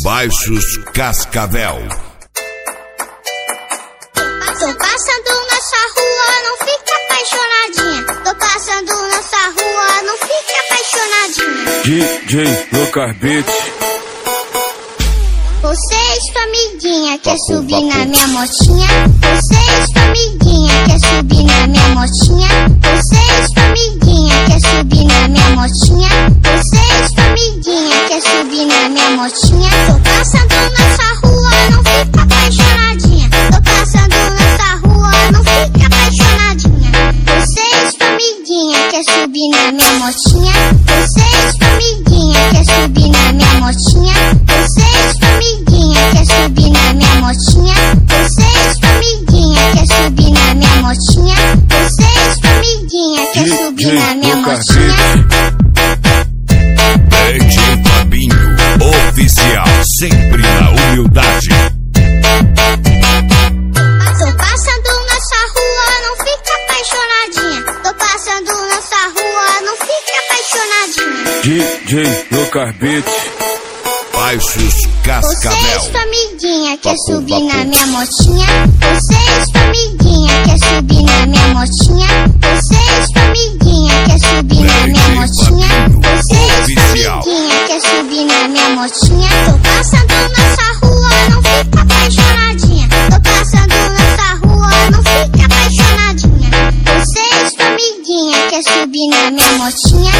Baixos Cascavel. Tô passando nessa rua, não fica apaixonadinha. Tô passando nessa rua, não fica apaixonadinha. DJ Lucas Beats. Você e sua amiguinha quer subir na minha motinha? Você e sua amiguinha quer subir na minha motinha? Você e sua amiguinha quer subir na minha motinha? Você e sua amiguinha quer subir na minha motinha? Tô passando nessa rua, não fica apaixonadinha. Tô passando nessa rua, não fica apaixonadinha. Você e sua amiguinha quer subir na minha motinha? Você e sua amiguinha quer subir na minha motinha? Você e sua amiguinha quer subir na minha motinha? Você e sua amiguinha quer subir na minha motinha? Você e sua amiguinha quer subir na minha motinha? DJ Fabinho, oficial, sempre na humildade. Tô passando nessa rua, não fica apaixonadinha. Tô passando nessa rua, não fica apaixonadinha. DJ Lucas Beats. Baixos Você e Cascavel. sua amiguinha quer subir na minha motinha? Você e sua amiguinha quer subir na minha motinha? Você e sua amiguinha quer subir na minha motinha? Você e sua amiguinha quer subir na minha motinha? Tô passando nessa rua, não fica apaixonadinha. Tô passando nessa rua, não fica apaixonadinha. Você e sua amiguinha quer subir na minha motinha?